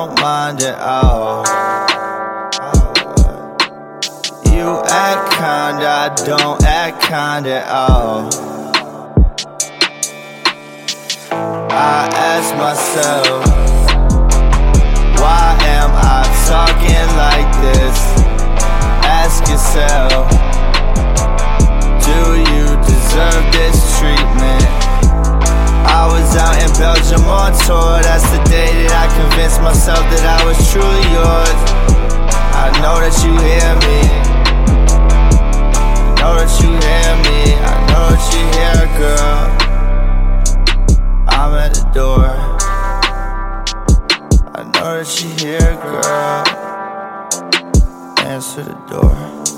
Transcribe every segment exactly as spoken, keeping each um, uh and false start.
don't mind at all. You act kind, I don't act kind at all. I ask myself, why am I talking like this? Ask yourself, do you deserve this treatment? I was out in Belgium on tour. That's the day that I convinced myself that I was truly yours. I know that you hear me. I know that you hear me. I know that you hear, girl. I'm at the door. I know that you hear, girl. Answer the door.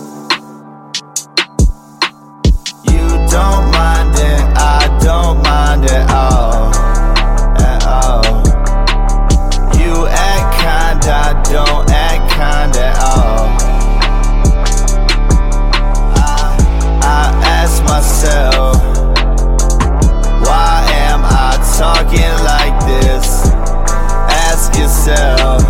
You don't mind it, I don't mind at all. At all. You act kind, I don't act kind at all. I, I ask myself, why am I talking like this? Ask yourself,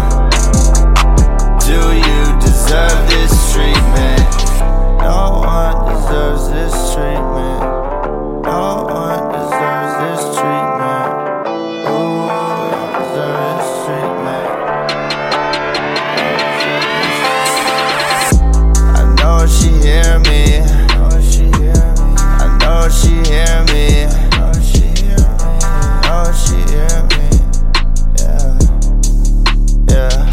do you deserve this treatment? No one deserves this treatment. No one deserves this treatment. Ooh, don't deserve this treatment. I know she hear me. I know she hear me. I know she hear me. I know she hear me. Yeah, yeah.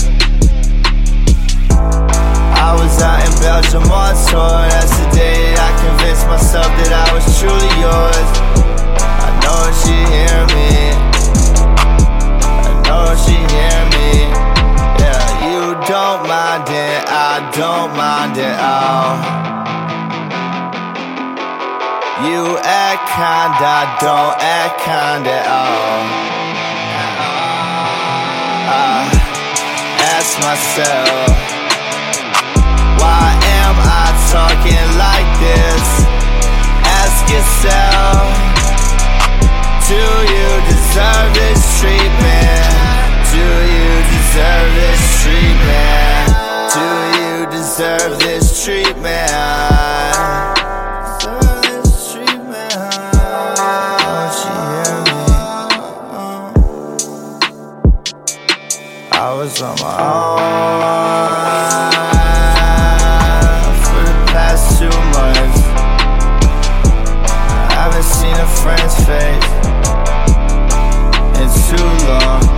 I was out in Belgium on tour. That's the day that I convinced myself that I was truly yours. I know she hear me. I know she hear me. Yeah, you don't mind it, I don't mind at all. You act kind, I don't act kind at all. I ask myself, why am I talking like this? Ask yourself, do you deserve this treatment? Do you deserve this treatment? Do you deserve this treatment? Deserve this treatment? Don't you hear me? I was on my own for the past two months. I haven't seen a friend's face in too long.